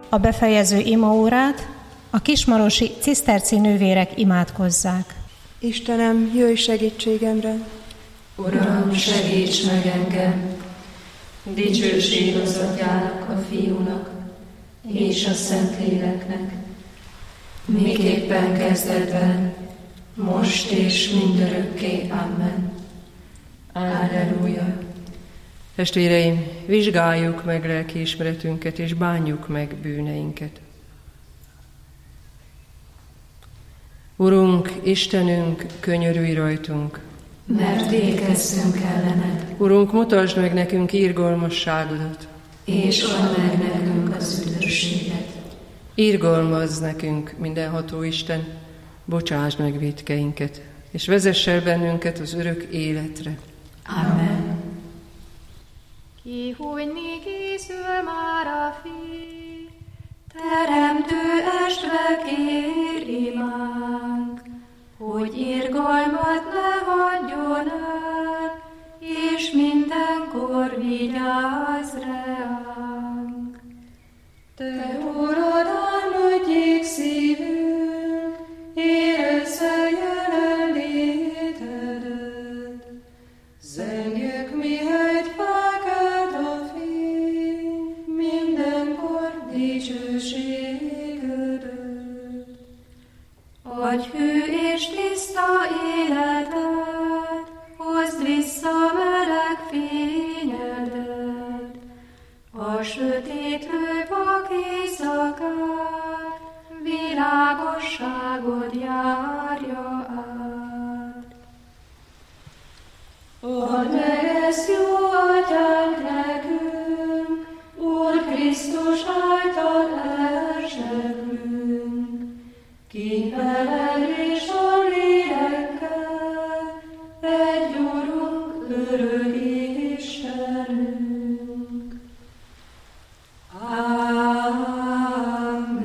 a befejező imaórát a kismarosi ciszterci nővérek imádkozzák. Istenem, jöjj segítségemre! Uram, segíts meg engem! Dicsőség az Atyának, a Fiúnak és a Szentléleknek, miképpen kezdetben, most és mindörökké. Amen. Alleluja. Testvéreim, vizsgáljuk meg lelkiismeretünket, és bánjuk meg bűneinket. Urunk, Istenünk, könyörülj rajtunk, mert végezzünk ellened. Urunk, mutasd meg nekünk irgalmasságodat, és add meg nekünk az üdvösséget. Irgalmazz nekünk, mindenható Isten, bocsásd meg vétkeinket, és vezess el bennünket az örök életre. Amen. Kihújni készül már a fény, Teremtő estve kér imánk, hogy irgalmat ne hagyjon el, és mindenkor vigyázz ránk. Te, Urad, álmodjék szívünk, érezze jelenlétedet. Zengjük, mihelyt felkelt a fény, mindenkor dicsőségedet. Adj hű és tiszta életet, hozd vissza meleg fényedet, a sötétlő vak éjszakát, világosságod járja át. Add meg ezt, jó Atyánk, nekünk, Úr Krisztus által elsegrünk, ki veled és a lélekkel, egy Urunk, örök Istenünk. Amen.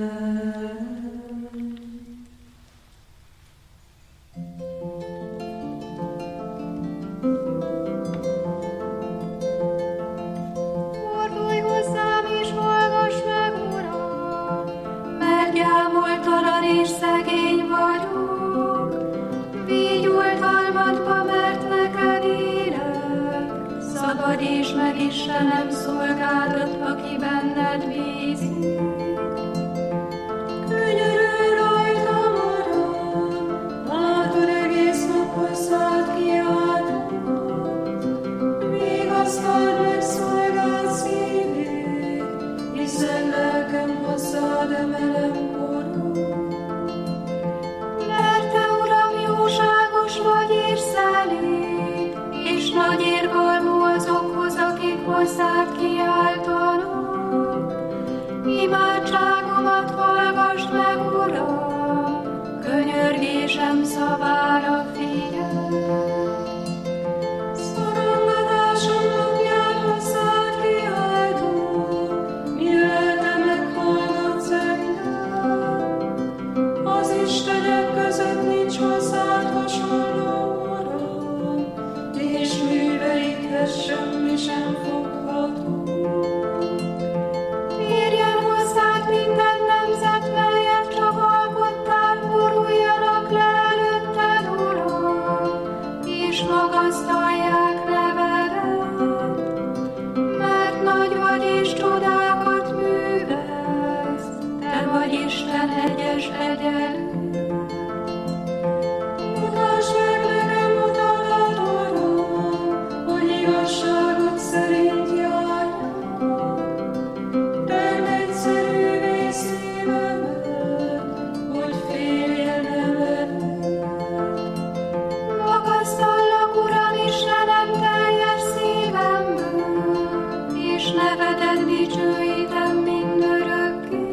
fordulj hozzám és hallgass meg, Uram, Mert gyámoltalan és szegény vagyok, vígyultalmadba, mert neked élek. Szabadíts meg, Istenem, szolgádat, aki benned bízik. Könyörülj rajtam, Uram, látod, egész nap hozzád kiáltott. Vigasztald meg szolgád szívét, hiszen lelkem hozzád emelem korod. Mert te, Uram, jóságos vagy és szelíd, és nagy irgalmú azokhoz, akik hozzád kiáltanak. Imádságomat hallgassd meg, Uram, könyörgésem szavára figyelj. Szorongatásom napján hozzád kiáltok, mi lelke meghallgatsz engem. Az istenek között nincs hozzád hasonló, Uram, és műveidhez semmi sem fogható. Térjen hozzád minden nemzet, melyet csak alkottál, boruljanak le előtted, Uram, és magasztalják nevedet. Mert nagy vagy és csodákat művelsz, te vagy Isten egyes egyenlő. Mutasd meg nekem utadat, Uram, hogy igazságod szerint járjak. Tedd egyszerűvé szívemet, hogy féljen eveled. Magasztallak, Uram, Istenem, teljes szívemből, és nevedet dicsőítem mindörökké.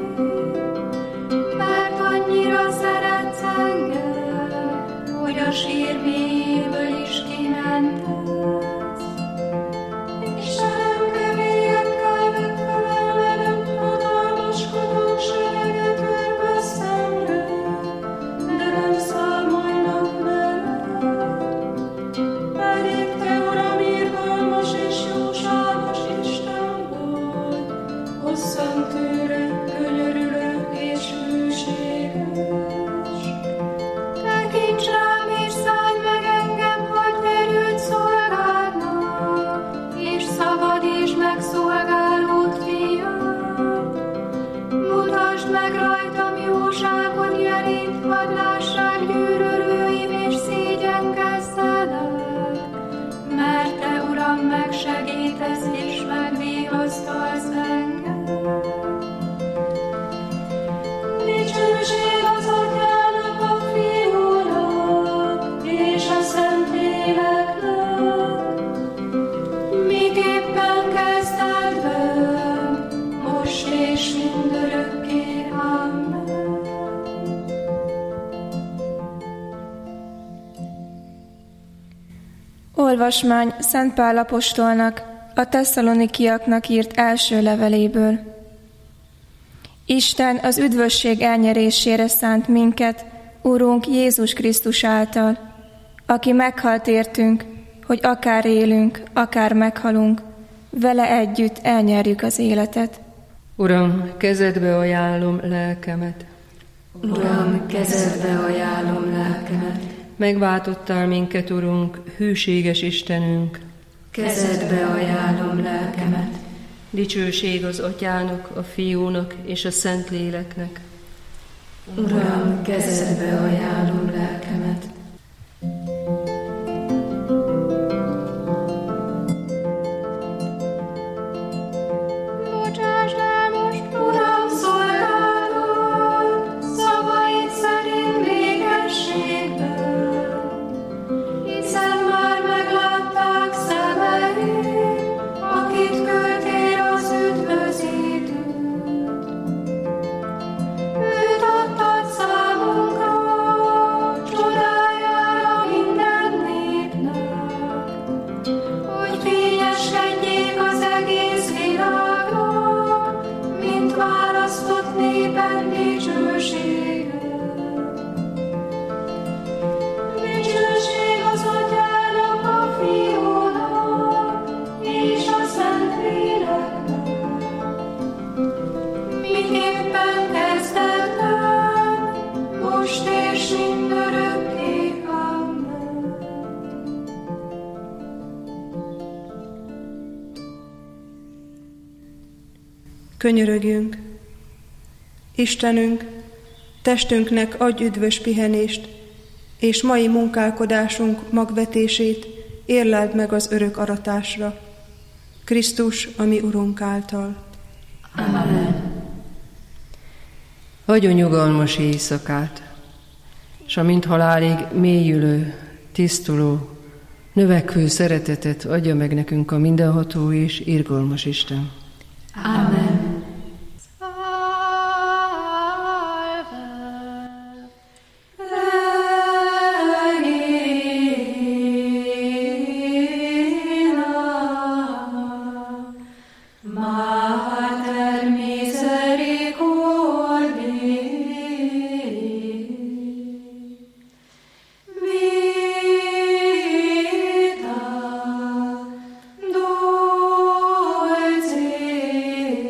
Mert annyira szeretsz engem, hogy a sír mélyéből is kimentesz. Istenem, keményekkel megfelelem, hatalmaskodók sereget örve szemre, de nem számolnak veled. Pedig te, Uram, irgalmas és jóságos Isten vagy, hosszan tűrő, Olvasmány Szent Pál apostolnak, a tesszalonikiaknak írt első leveléből. Isten az üdvösség elnyerésére szánt minket, Urunk Jézus Krisztus által, aki meghalt értünk, hogy akár élünk, akár meghalunk, vele együtt elnyerjük az életet. Uram, kezedbe ajánlom lelkemet. Uram, kezedbe ajánlom lelkemet. Megváltottál minket, Urunk, hűséges Istenünk. Kezedbe ajánlom lelkemet. Dicsőség az Atyának, a Fiúnak és a Szentléleknek. Uram, kezedbe ajánlom lelkemet. Bocsáss el most, Uram, szolgálod, szavaid szerint végességből, hiszen már meglátták szemeid, akit küldtél az üdvözítőt. Őt adtad számunkra, csodájára minden népnek, hogy fényeskedjék az egész világnak, mint választott népen dicsősége. Dicsőség az Atyának, a Fiúnak és a Szentléleknek, miképpen kezdetben, most és mindörökké. Amen. Könyörögjünk! Istenünk, testünknek adj üdvös pihenést, és mai munkálkodásunk magvetését érleld meg az örök aratásra. Krisztus, a mi Urunk által. Amen. Adjon nyugalmas éjszakát, s amint halálig mélyülő, tisztuló, növekvő szeretetet adja meg nekünk a mindenható és irgalmas Isten. Amen. Vita, dolce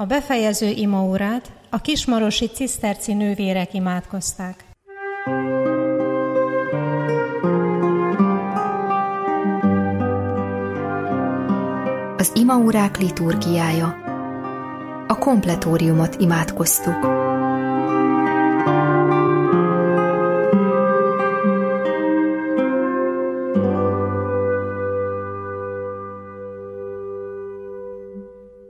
A befejező imaórát a kismarosi ciszterci nővérek imádkozták. Az imaórák liturgiája. A kompletóriumot imádkoztuk.